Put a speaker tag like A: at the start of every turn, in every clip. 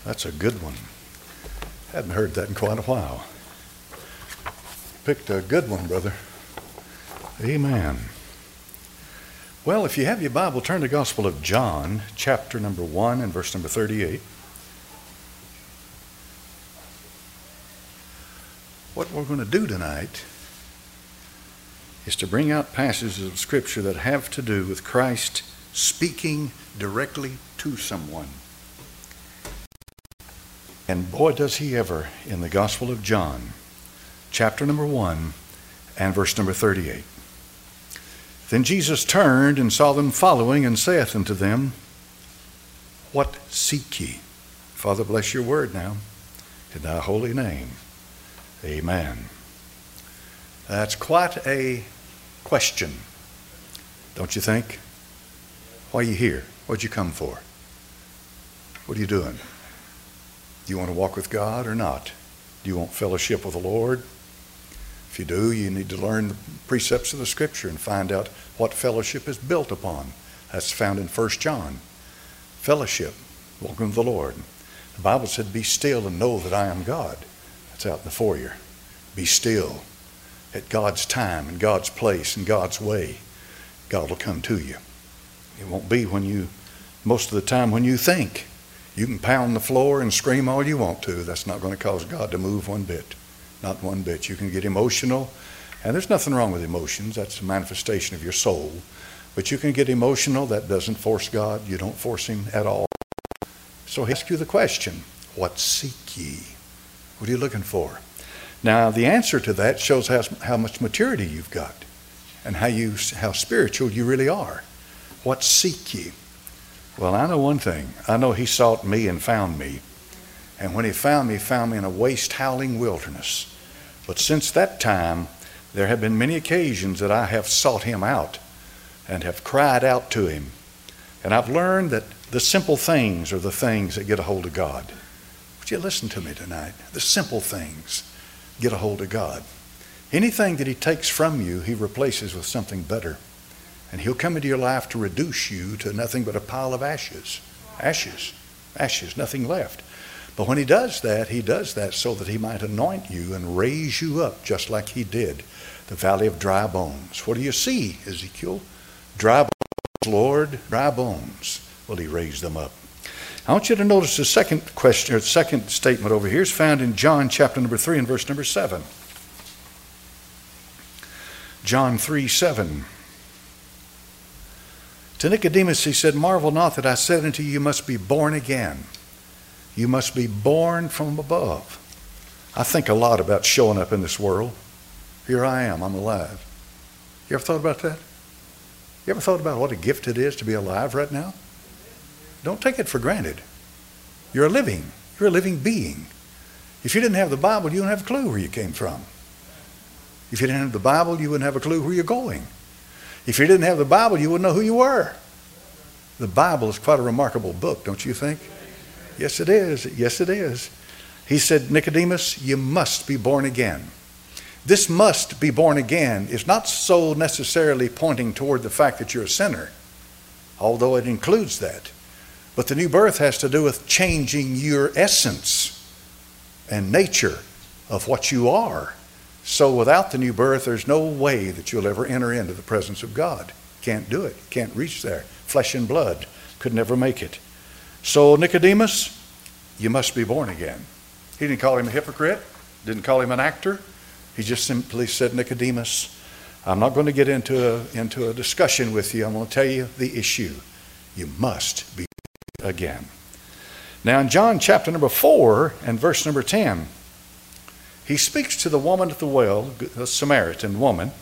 A: That's a good one. Hadn't heard that in quite a while. Picked a good one, brother. Amen. Well, if you have your Bible, turn to the Gospel of John, chapter number 1 and verse number 38. What we're going to do tonight is to bring out passages of Scripture that have to do with Christ speaking directly to someone. And boy, does he ever in the Gospel of John, chapter number 1 and verse number 38. Then Jesus turned and saw them following, and saith unto them, What seek ye? Father, bless your word now, in thy holy name. Amen. That's quite a question, don't you think? Why are you here? What'd you come for? What are you doing? Do you want to walk with God or not? Do you want fellowship with the Lord? If you do, you need to learn the precepts of the Scripture and find out what fellowship is built upon. That's found in 1 John. Fellowship, walking with the Lord. The Bible said, be still and know that I am God. That's out in the foyer. Be still at God's time and God's place and God's way. God will come to you. It won't be most of the time when you think. You can pound the floor and scream all you want to. That's not going to cause God to move one bit. Not one bit. You can get emotional, and there's nothing wrong with emotions. That's a manifestation of your soul. But you can get emotional. That doesn't force God. You don't force him at all. So he asks you the question, what seek ye? What are you looking for? Now, the answer to that shows how much maturity you've got and how spiritual you really are. What seek ye? Well, I know one thing. I know he sought me and found me. And when he found me in a waste, howling wilderness. But since that time, there have been many occasions that I have sought him out and have cried out to him. And I've learned that the simple things are the things that get a hold of God. Would you listen to me tonight? The simple things get a hold of God. Anything that he takes from you, he replaces with something better. And he'll come into your life to reduce you to nothing but a pile of ashes. Ashes, nothing left. But when he does that so that he might anoint you and raise you up just like he did the valley of dry bones. What do you see, Ezekiel? Dry bones, Lord, dry bones. Will he raise them up? I want you to notice the second statement over here is found in John chapter number 3 and verse number 7. John 3:7. To Nicodemus he said, Marvel not that I said unto you, you must be born again. You must be born from above. I think a lot about showing up in this world. Here I am, I'm alive. You ever thought about that? You ever thought about what a gift it is to be alive right now? Don't take it for granted. You're a living being. If you didn't have the Bible, you wouldn't have a clue where you came from. If you didn't have the Bible, you wouldn't have a clue where you're going. If you didn't have the Bible, you wouldn't know who you were. The Bible is quite a remarkable book, don't you think? Yes, it is. Yes, it is. He said, Nicodemus, you must be born again. This must be born again is not so necessarily pointing toward the fact that you're a sinner, although it includes that. But the new birth has to do with changing your essence and nature of what you are. So without the new birth, there's no way that you'll ever enter into the presence of God. Can't do it. Can't reach there. Flesh and blood could never make it. So Nicodemus, you must be born again. He didn't call him a hypocrite. Didn't call him an actor. He just simply said, Nicodemus, I'm not going to get into a discussion with you. I'm going to tell you the issue. You must be born again. Now in John chapter number 4 and verse number 10, he speaks to the woman at the well, a Samaritan woman.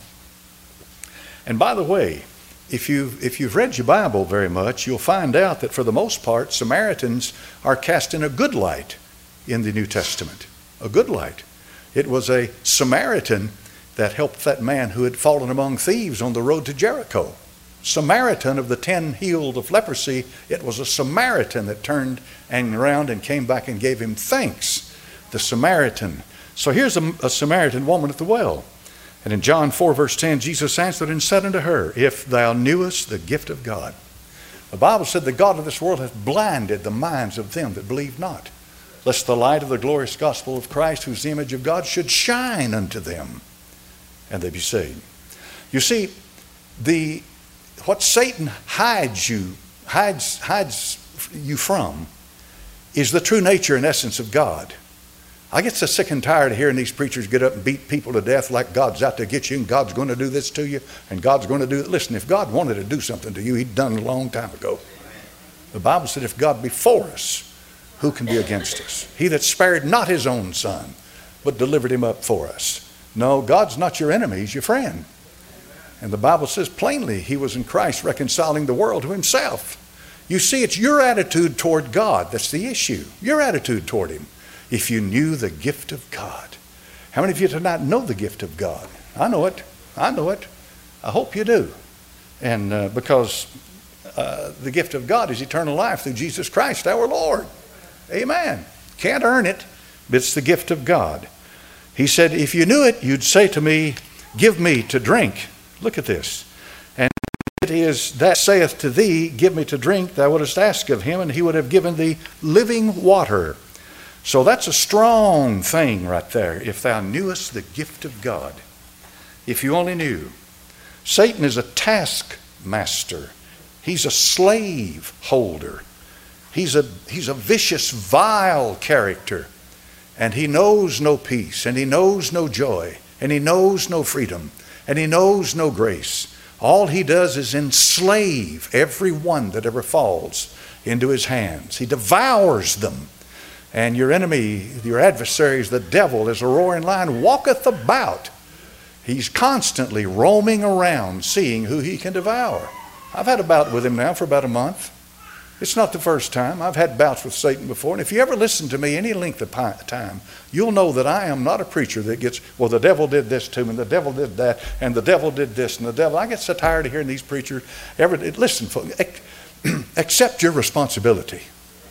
A: And by the way, if you've read your Bible very much, you'll find out that for the most part, Samaritans are cast in a good light in the New Testament. A good light. It was a Samaritan that helped that man who had fallen among thieves on the road to Jericho. Samaritan of the 10 healed of leprosy, it was a Samaritan that turned around and came back and gave him thanks. The Samaritan. So here's a Samaritan woman at the well. And in John 4 verse 10, Jesus answered and said unto her, If thou knewest the gift of God. The Bible said the God of this world hath blinded the minds of them that believe not. lest the light of the glorious gospel of Christ, whose the image of God, should shine unto them, and they be saved. You see, what Satan hides you from is the true nature and essence of God. I get so sick and tired of hearing these preachers get up and beat people to death like God's out to get you and God's going to do this to you and God's going to do it. Listen, if God wanted to do something to you, he'd done it a long time ago. The Bible said, if God be for us, who can be against us? He that spared not his own son, but delivered him up for us. No, God's not your enemy, he's your friend. And the Bible says plainly, he was in Christ reconciling the world to himself. You see, it's your attitude toward God that's the issue. Your attitude toward him. If you knew the gift of God. How many of you tonight know the gift of God? I know it. I know it. I hope you do. And because the gift of God is eternal life through Jesus Christ our Lord. Amen. Can't earn it, but it's the gift of God. He said, if you knew it, you'd say to me, give me to drink. Look at this. And it is that saith to thee, give me to drink, thou wouldest ask of him, and he would have given thee living water. So that's a strong thing right there. If thou knewest the gift of God. If you only knew. Satan is a taskmaster. He's a slave holder. He's a vicious, vile character. And he knows no peace, and he knows no joy, and he knows no freedom, and he knows no grace. All he does is enslave every one that ever falls into his hands. He devours them. And your enemy, your adversary, the devil, as a roaring lion, walketh about. He's constantly roaming around, seeing who he can devour. I've had a bout with him now for about a month. It's not the first time. I've had bouts with Satan before. And if you ever listen to me any length of time, you'll know that I am not a preacher that gets, well, the devil did this to me, and the devil did that, and the devil did this, and the devil. I get so tired of hearing these preachers. Listen, folks, accept your responsibility.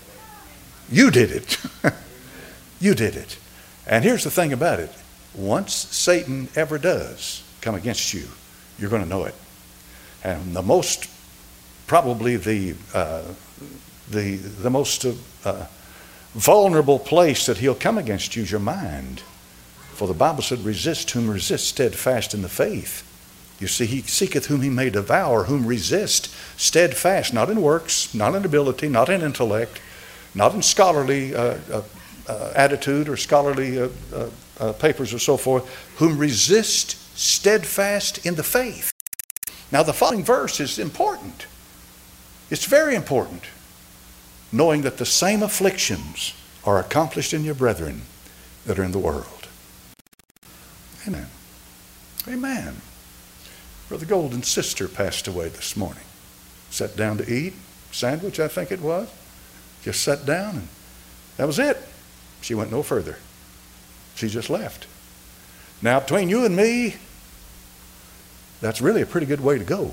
A: You did it. You did it. And here's the thing about it. Once Satan ever does come against you, you're going to know it. And the most, probably the most vulnerable place that he'll come against you is your mind. For the Bible said, resist whom resist steadfast in the faith. You see, he seeketh whom he may devour, whom resist steadfast, not in works, not in ability, not in intellect, not in scholarly attitude or scholarly papers or so forth, whom resist steadfast in the faith. Now the following verse is important. It's very important. Knowing that the same afflictions are accomplished in your brethren that are in the world. Amen. Amen. Brother Golden's sister passed away this morning. Sat down to eat, sandwich I think it was. Just sat down and that was it. She went no further. She just left. Now between you and me, that's really a pretty good way to go.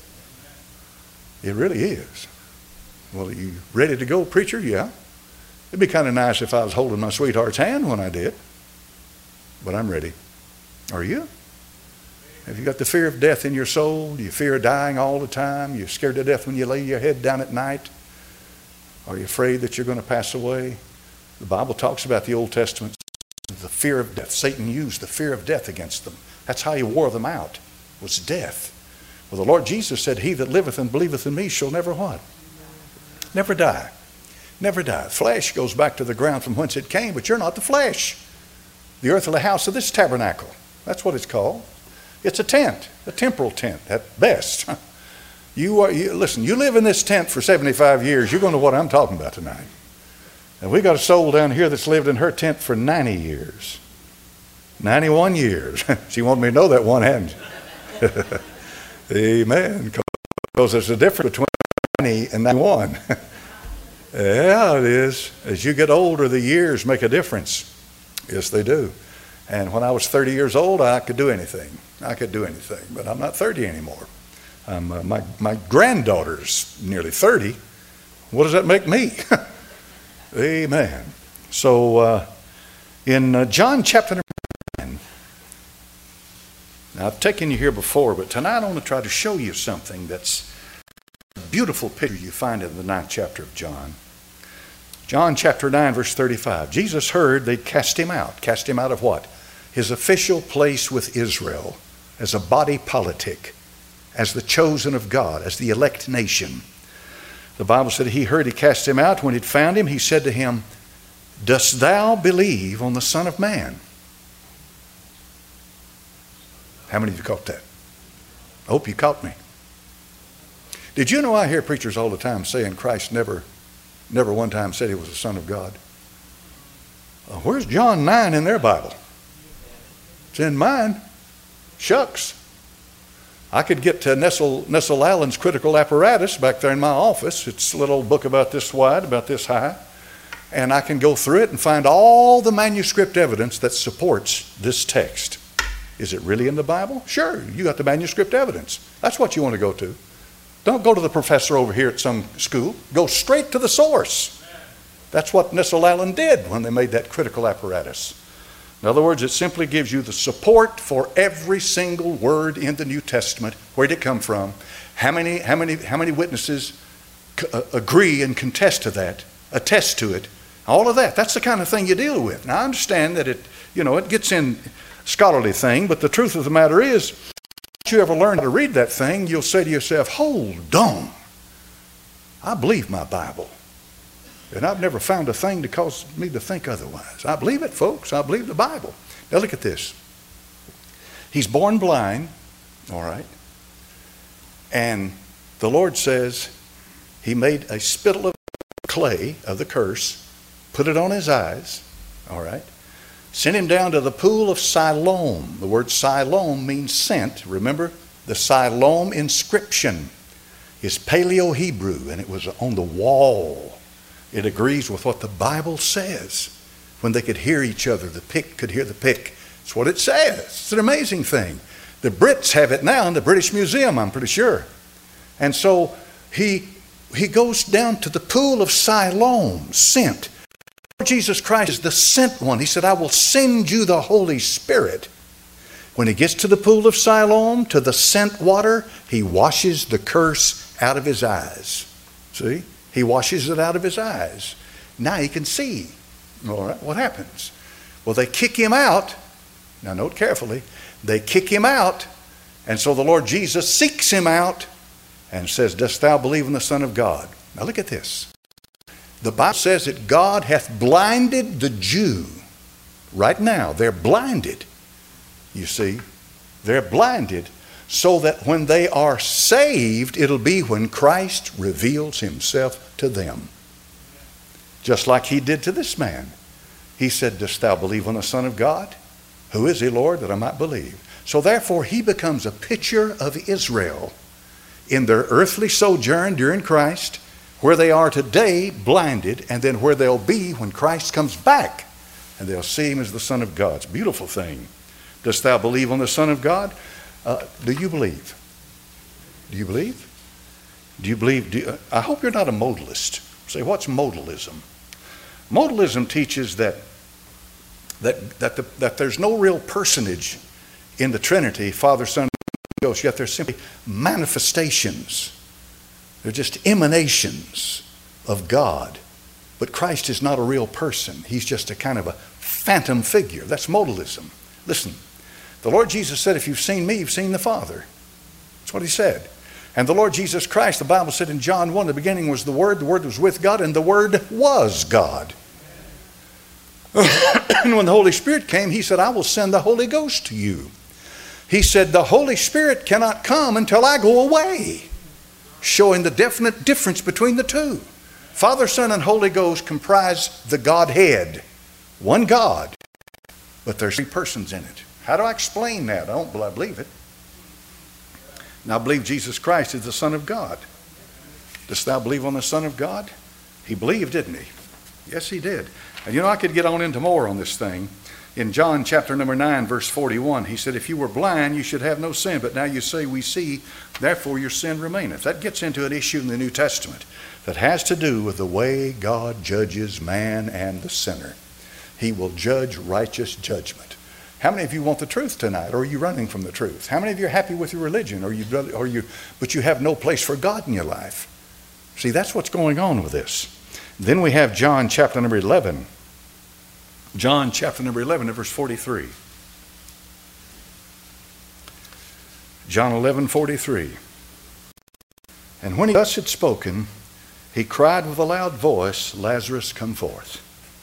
A: It really is. Well, are you ready to go, preacher? Yeah. It'd be kind of nice if I was holding my sweetheart's hand when I did. But I'm ready. Are you? Have you got the fear of death in your soul? Do you fear dying all the time? You're scared to death when you lay your head down at night? Are you afraid that you're going to pass away? The Bible talks about the Old Testament, the fear of death. Satan used the fear of death against them. That's how he wore them out, was death. Well, the Lord Jesus said, he that liveth and believeth in me shall never what? Never die. Never die. Flesh goes back to the ground from whence it came, but you're not the flesh. The earthly house of this tabernacle. That's what it's called. It's a tent, a temporal tent at best. Listen, you live in this tent for 75 years, you're going to know what I'm talking about tonight. And we got a soul down here that's lived in her tent for 90 years. 91 years. She wanted me to know that one, hadn't she? Amen. Because there's a difference between 90 and 91. Yeah, it is. As you get older, the years make a difference. Yes, they do. And when I was 30 years old, I could do anything. I could do anything, but I'm not 30 anymore. My granddaughter's nearly 30. What does that make me? Amen. So in John chapter number 9, now I've taken you here before, but tonight I want to try to show you something that's a beautiful picture you find in the 9th chapter of John. John chapter 9, verse 35. Jesus heard they'd cast him out. Cast him out of what? His official place with Israel as a body politic, as the chosen of God, as the elect nation. The Bible said he heard he cast him out. When he'd found him, he said to him, "Dost thou believe on the Son of Man?" How many of you caught that? I hope you caught me. Did you know I hear preachers all the time saying Christ never one time said he was the Son of God? Where's John 9 in their Bible? It's in mine. Shucks. I could get to Nestle Allen's Critical Apparatus back there in my office. It's a little old book about this wide, about this high. And I can go through it and find all the manuscript evidence that supports this text. Is it really in the Bible? Sure, you got the manuscript evidence. That's what you want to go to. Don't go to the professor over here at some school. Go straight to the source. That's what Nestle Allen did when they made that critical apparatus. In other words, it simply gives you the support for every single word in the New Testament. Where did it come from? How many witnesses agree and contest to that, attest to it? All of that. That's the kind of thing you deal with. Now, I understand that it gets in scholarly thing, but the truth of the matter is, if you ever learn how to read that thing, you'll say to yourself, hold on, I believe my Bible. And I've never found a thing to cause me to think otherwise. I believe it, folks. I believe the Bible. Now look at this. He's born blind, all right, and the Lord says he made a spittle of clay of the curse, put it on his eyes, all right, sent him down to the pool of Siloam. The word Siloam means sent. Remember, the Siloam inscription is Paleo-Hebrew, and it was on the wall. It agrees with what the Bible says. When they could hear each other, the pick could hear the pick. It's what it says. It's an amazing thing. The Brits have it now in the British Museum, I'm pretty sure. And so he goes down to the pool of Siloam, sent. Jesus Christ is the sent one. He said, I will send you the Holy Spirit. When he gets to the pool of Siloam, to the sent water, he washes the curse out of his eyes. See? He washes it out of his eyes. Now he can see. All right, what happens? Well, they kick him out. Now note carefully. They kick him out, and so the Lord Jesus seeks him out and says, dost thou believe in the Son of God? Now look at this. The Bible says that God hath blinded the Jew. Right now, they're blinded. You see, they're blinded so that when they are saved, it'll be when Christ reveals himself to them. Just like he did to this man. He said, dost thou believe on the Son of God? Who is he, Lord, that I might believe? So therefore, he becomes a picture of Israel in their earthly sojourn during Christ, where they are today blinded, and then where they'll be when Christ comes back, and they'll see him as the Son of God. It's a beautiful thing. Dost thou believe on the Son of God? Do you believe? Do you believe? Do you believe? I hope you're not a modalist. Say, what's modalism? Modalism teaches that there's no real personage in the Trinity, Father, Son, and Holy Ghost, yet they're simply manifestations. They're just emanations of God. But Christ is not a real person. He's just a kind of a phantom figure. That's modalism. Listen, the Lord Jesus said, if you've seen me, you've seen the Father. That's what he said. And the Lord Jesus Christ, the Bible said in John 1, the beginning was the Word was with God, and the Word was God. And when the Holy Spirit came, he said, I will send the Holy Ghost to you. He said, the Holy Spirit cannot come until I go away, showing the definite difference between the two. Father, Son, and Holy Ghost comprise the Godhead, one God, but there's three persons in it. How do I explain that? I don't believe it. Now, I believe Jesus Christ is the Son of God. Dost thou believe on the Son of God? He believed, didn't he? Yes, he did. And I could get on into more on this thing. In John chapter number 9, verse 41, he said, if you were blind, you should have no sin, but now you say we see, therefore your sin remaineth. That gets into an issue in the New Testament that has to do with the way God judges man and the sinner. He will judge righteous judgment. How many of you want the truth tonight, or are you running from the truth? How many of you are happy with your religion, but you have no place for God in your life? See, that's what's going on with this. Then we have John chapter number 11. John chapter number 11 and verse 43. John 11:43. And when he thus had spoken, he cried with a loud voice, Lazarus, come forth.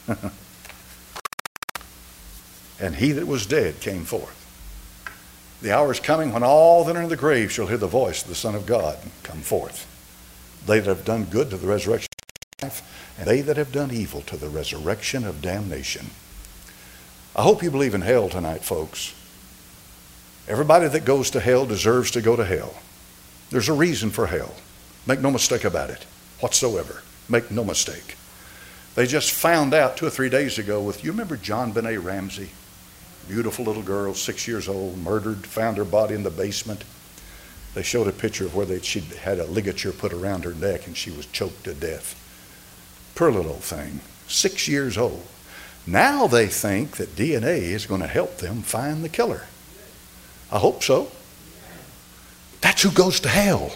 A: And he that was dead came forth. The hour is coming when all that are in the grave shall hear the voice of the Son of God come forth. They that have done good to the resurrection of life, and they that have done evil to the resurrection of damnation. I hope you believe in hell tonight, folks. Everybody that goes to hell deserves to go to hell. There's a reason for hell. Make no mistake about it whatsoever. Make no mistake. They just found out 2 or 3 days ago with, you remember JonBenet Ramsey? Beautiful little girl, 6 years old, murdered, found her body in the basement. They showed a picture of where she'd had a ligature put around her neck and she was choked to death. Poor little old thing, 6 years old. Now they think that DNA is going to help them find the killer. I hope so. That's who goes to hell.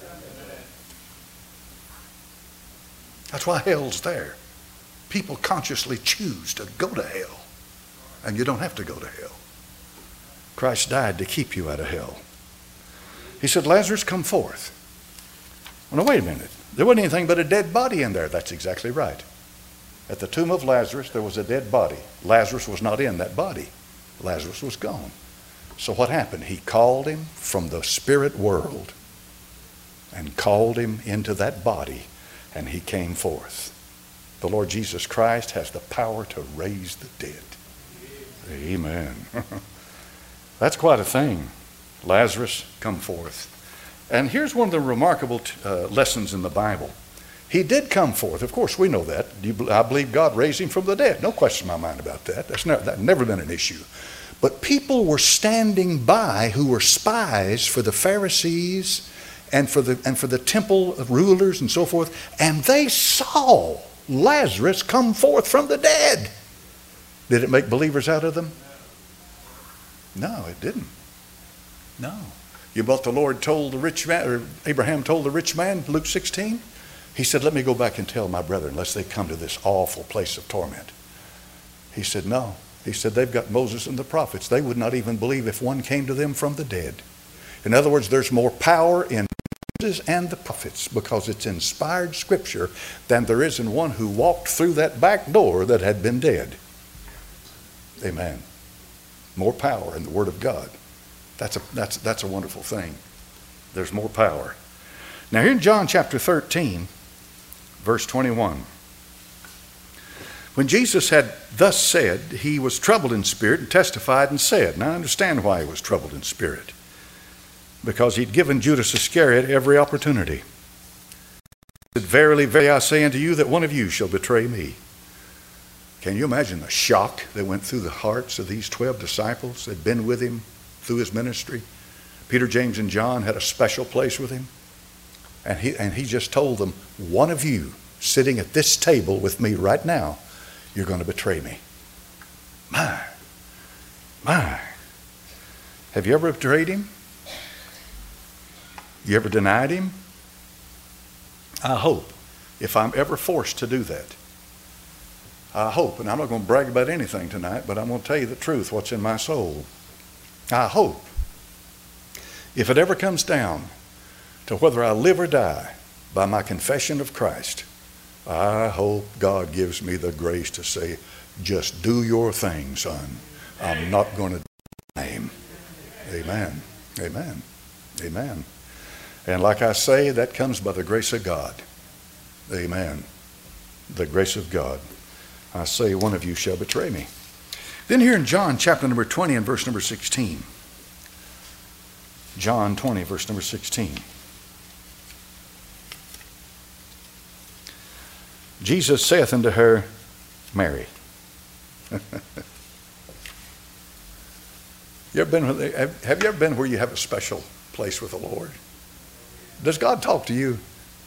A: That's why hell's there. People consciously choose to go to hell. And you don't have to go to hell. Christ died to keep you out of hell. He said, Lazarus, come forth. Well, now, wait a minute. There wasn't anything but a dead body in there. That's exactly right. At the tomb of Lazarus, there was a dead body. Lazarus was not in that body. Lazarus was gone. So what happened? He called him from the spirit world and called him into that body, and he came forth. The Lord Jesus Christ has the power to raise the dead. Amen. That's quite a thing. Lazarus, come forth. And here's one of the remarkable lessons in the Bible. He did come forth. Of course, we know that. I believe God raised him from the dead. No question in my mind about that. That's never been an issue. But people were standing by who were spies for the Pharisees and for the temple rulers and so forth, and they saw Lazarus come forth from the dead. Did it make believers out of them? No, it didn't. No. You know what the Lord told the rich man, or Abraham told the rich man, Luke 16? He said, let me go back and tell my brethren, lest they come to this awful place of torment. He said, no. He said, they've got Moses and the prophets. They would not even believe if one came to them from the dead. In other words, there's more power in Moses and the prophets because it's inspired scripture than there is in one who walked through that back door that had been dead. Amen. More power in the Word of God. That's a wonderful thing. There's more power. Now here in John chapter 13, verse 21. When Jesus had thus said, he was troubled in spirit and testified and said, now I understand why he was troubled in spirit. Because he'd given Judas Iscariot every opportunity. He said, verily, verily, I say unto you that one of you shall betray me. Can you imagine the shock that went through the hearts of these 12 disciples that had been with him through his ministry? Peter, James, and John had a special place with him. And he just told them, one of you sitting at this table with me right now, you're going to betray me. My. Have you ever betrayed him? You ever denied him? I hope, if I'm ever forced to do that, I hope, and I'm not going to brag about anything tonight, but I'm going to tell you the truth, what's in my soul. I hope, if it ever comes down to whether I live or die by my confession of Christ, I hope God gives me the grace to say, just do your thing, son. I'm not going to deny him. Amen. Amen. Amen. And like I say, that comes by the grace of God. Amen. The grace of God. I say, one of you shall betray me. Then here in John chapter number 20 and verse number 16. John 20, verse number 16. Jesus saith unto her, Mary. Have you ever been where you have a special place with the Lord? Does God talk to you?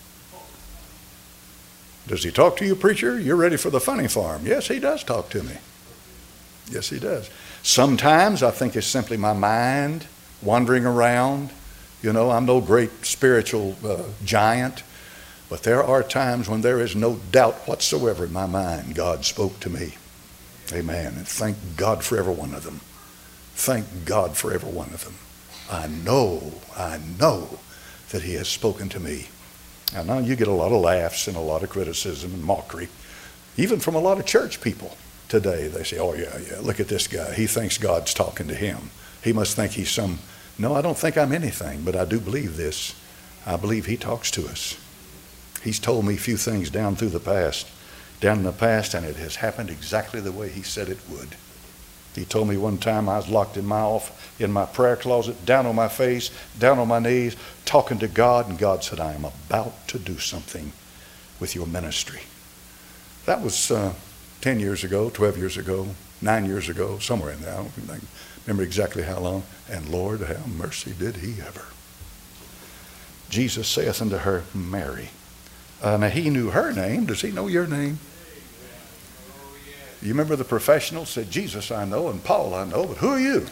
A: Does he talk to you, preacher? You're ready for the funny farm. Yes, he does talk to me. Yes, he does. Sometimes I think it's simply my mind wandering around. You know, I'm no great spiritual giant. But there are times when there is no doubt whatsoever in my mind God spoke to me. Amen. And thank God for every one of them. Thank God for every one of them. I know that he has spoken to me. And now you get a lot of laughs and a lot of criticism and mockery, even from a lot of church people today. They say, oh yeah, look at this guy. He thinks God's talking to him. He must think he's some... No, I don't think I'm anything, but I do believe this. I believe he talks to us. He's told me a few things down in the past, and it has happened exactly the way he said it would. He told me one time I was locked in my prayer closet, down on my face, down on my knees, talking to God, and God said, I am about to do something with your ministry. That was 10 years ago, 12 years ago, 9 years ago, somewhere in there. I don't remember exactly how long. And Lord, have mercy, did he ever. Jesus saith unto her, Mary. Now he knew her name. Does he know your name? You remember the professionals said, Jesus I know and Paul I know, but who are you?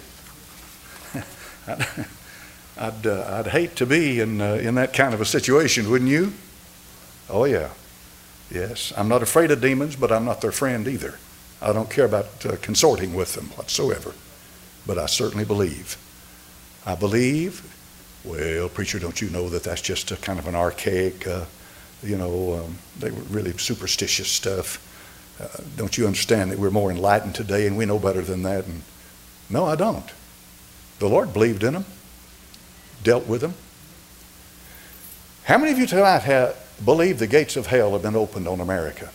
A: I'd hate to be in that kind of a situation, wouldn't you? Oh yeah. Yes. I'm not afraid of demons, but I'm not their friend either. I don't care about consorting with them whatsoever. But I certainly believe. I believe, well, preacher, don't you know that that's just a kind of an archaic, they were really superstitious stuff. Don't you understand that we're more enlightened today and we know better than that? And no, I don't. The Lord believed in them, dealt with them. How many of you tonight believe the gates of hell have been opened on America?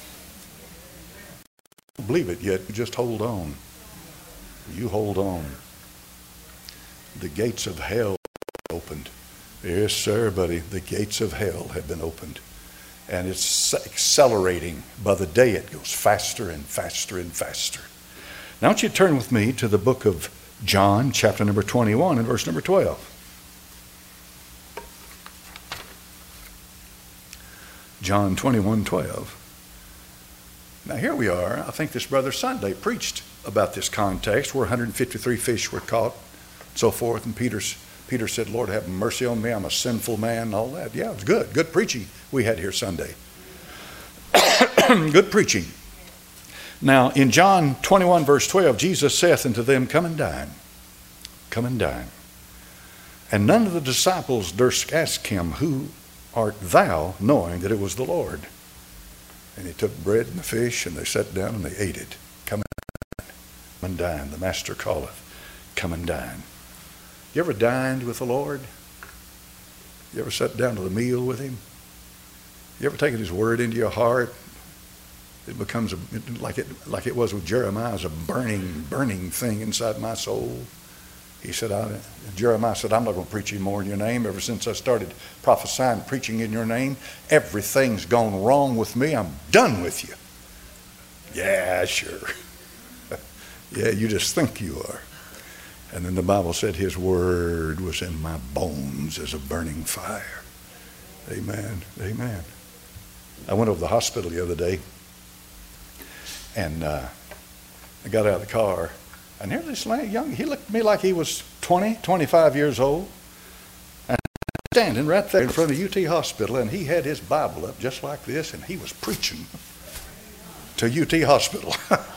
A: Don't believe it yet, just hold on. You hold on. The gates of hell opened. Yes, sir, buddy. The gates of hell have been opened. And it's accelerating. By the day, it goes faster and faster and faster. Now, I want you to turn with me to the book of John, chapter number 21 and verse number 12. John 21:12. Now, here we are. I think this brother Sunday preached about this context where 153 fish were caught, so forth. And Peter said, Lord, have mercy on me. I'm a sinful man and all that. Yeah, it was good. Good preaching we had here Sunday. Good preaching. Now, in John 21, verse 12, Jesus saith unto them, Come and dine. Come and dine. And none of the disciples durst ask him, Who art thou? Knowing that it was the Lord. And he took bread and the fish, and they sat down and they ate it. Come and dine. The Master calleth. Come and dine. You ever dined with the Lord? You ever sat down to the meal with him? You ever taken his word into your heart? It becomes like it was with Jeremiah, a burning thing inside my soul. He said, Jeremiah said, I'm not going to preach anymore in your name. Ever since I started prophesying, preaching in your name, everything's gone wrong with me. I'm done with you. Yeah, sure. Yeah, you just think you are. And then the Bible said his word was in my bones as a burning fire. Amen. Amen. I went over to the hospital the other day, and I got out of the car, and here's this young, he looked at me like he was 20, 25 years old, and standing right there in front of UT Hospital, and he had his Bible up just like this, and he was preaching to UT Hospital.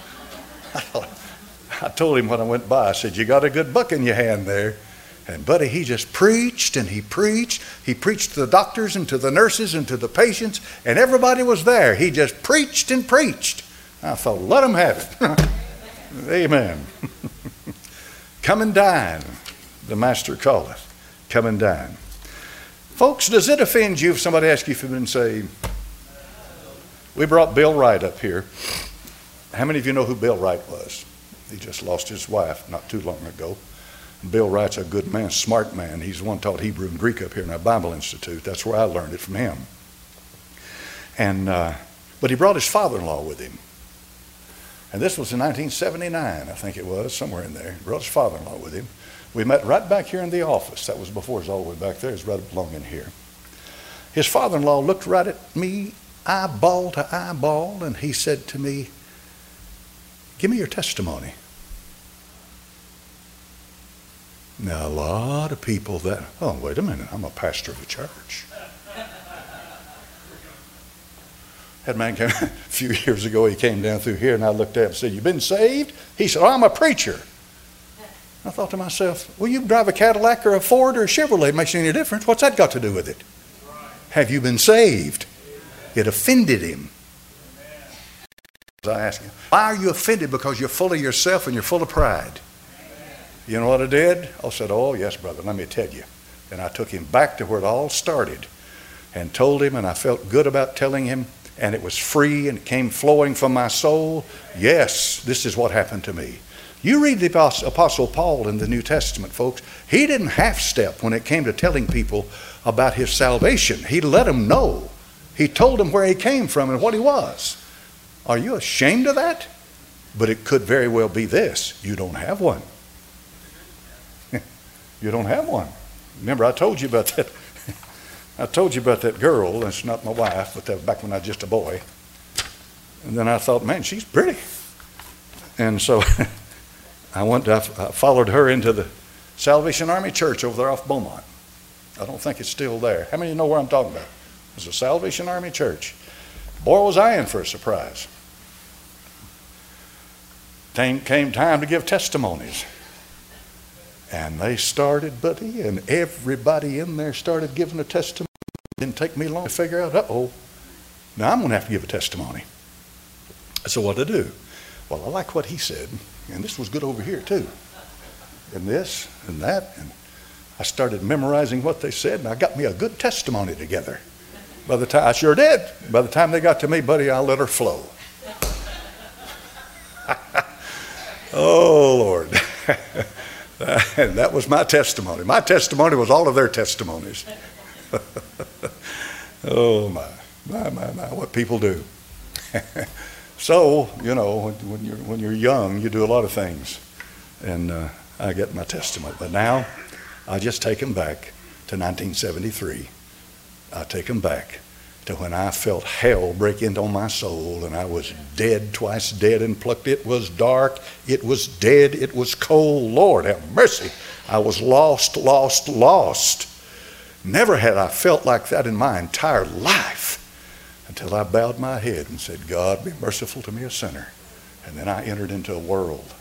A: I told him when I went by, I said, you got a good book in your hand there. And buddy, he just preached and he preached. He preached to the doctors and to the nurses and to the patients, and everybody was there. He just preached and preached. I thought, let him have it. Amen. Come and dine, the Master calleth. Come and dine. Folks, does it offend you if somebody asks you if you've been saved? We brought Bill Wright up here. How many of you know who Bill Wright was? He just lost his wife not too long ago. Bill Wright's a good man, smart man. He's the one taught Hebrew and Greek up here in our Bible Institute. That's where I learned it from him. And but he brought his father-in-law with him. And this was in 1979, I think it was, somewhere in there. He brought his father-in-law with him. We met right back here in the office. That was before it was all the way back there. It was right along in here. His father-in-law looked right at me, eyeball to eyeball, and he said to me, give me your testimony. Now, a lot of people that, oh, wait a minute, I'm a pastor of a church. That man came a few years ago. He came down through here, and I looked at him and said, "You been saved?" He said, "Oh, I'm a preacher." I thought to myself, well, you drive a Cadillac or a Ford or a Chevrolet. It makes any difference. What's that got to do with it? Have you been saved? It offended him. I asked him, why are you offended? Because you're full of yourself and you're full of pride. You know what I did? I said, "Oh, yes, brother, let me tell you." And I took him back to where it all started and told him, and I felt good about telling him, and it was free and it came flowing from my soul. Yes, this is what happened to me. You read the Apostle Paul in the New Testament, folks. He didn't half-step when it came to telling people about his salvation. He let them know. He told them where he came from and what he was. Are you ashamed of that? But it could very well be this: you don't have one. You don't have one. Remember, I told you about that. I told you about that girl. That's not my wife, but that was back when I was just a boy. And then I thought, man, she's pretty. And so I followed her into the Salvation Army Church over there off Beaumont. I don't think it's still there. How many know where I'm talking about? It was a Salvation Army Church. Boy, was I in for a surprise. Came time to give testimonies. And they started, buddy, and everybody in there started giving a testimony. It didn't take me long to figure out, now I'm going to have to give a testimony. So what to do? Well, I like what he said, and this was good over here too. And this and that, and I started memorizing what they said, and I got me a good testimony together. I sure did. By the time they got to me, buddy, I let her flow. Oh, Lord. And that was my testimony. My testimony was all of their testimonies. Oh, my, what people do. So, you know, when you're young, you do a lot of things. And I get my testimony. But now, I just take them back to 1973. I take them back to when I felt hell break into my soul, and I was dead, twice dead and plucked. It was dark, it was dead, it was cold. Lord have mercy. I was lost. Never had I felt like that in my entire life until I bowed my head and said, "God, be merciful to me, a sinner." And then I entered into a world.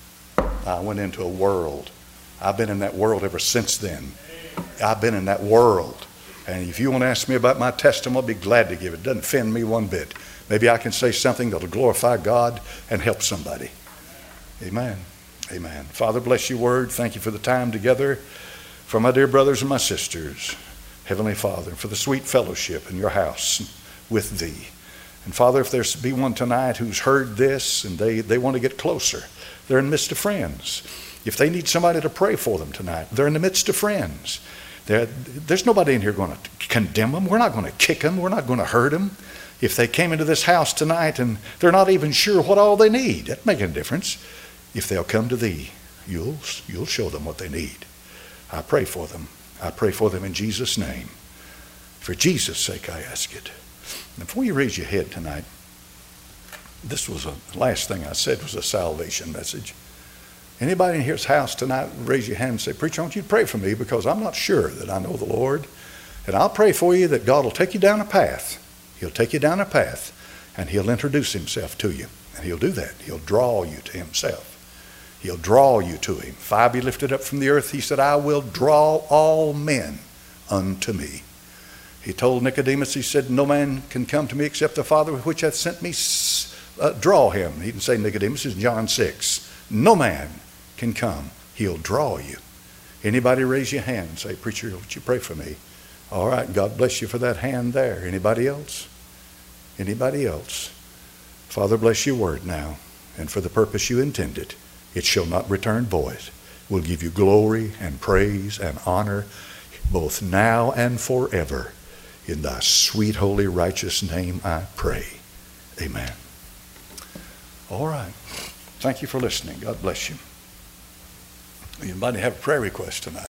A: I went into a world. I've been in that world ever since then. I've been in that world. And if you want to ask me about my testimony, I'll be glad to give it. It doesn't offend me one bit. Maybe I can say something that'll glorify God and help somebody. Amen. Amen. Father, bless your word. Thank you for the time together, for my dear brothers and my sisters. Heavenly Father, for the sweet fellowship in your house with thee. And Father, if there's be one tonight who's heard this and they want to get closer, they're in the midst of friends. If they need somebody to pray for them tonight, they're in the midst of friends. There's nobody in here going to condemn them. We're not going to kick them. We're not going to hurt them. If they came into this house tonight and they're not even sure what all they need, that makes a difference. If they'll come to thee, you'll show them what they need. I pray for them. I pray for them in Jesus' name. For Jesus' sake, I ask it. And before you raise your head tonight, this was the last thing I said was a salvation message. Anybody in here's house tonight, raise your hand and say, "Preacher, I want you to pray for me because I'm not sure that I know the Lord." And I'll pray for you that God will take you down a path. He'll take you down a path and he'll introduce himself to you. And he'll do that. He'll draw you to himself. He'll draw you to him. If I be lifted up from the earth, he said, I will draw all men unto me. He told Nicodemus, he said, no man can come to me except the Father which hath sent me draw him. He didn't say Nicodemus, it's John 6. No man can come. He'll draw you. Anybody raise your hand and say, "Preacher, would you pray for me?" All right, God bless you for that hand there. Anybody else? Anybody else? Father, bless your word now, and for the purpose you intended, it shall not return void. We'll give you glory and praise and honor, both now and forever. In thy sweet, holy, righteous name I pray. Amen. All right. Thank you for listening. God bless you. Anybody have a prayer request tonight?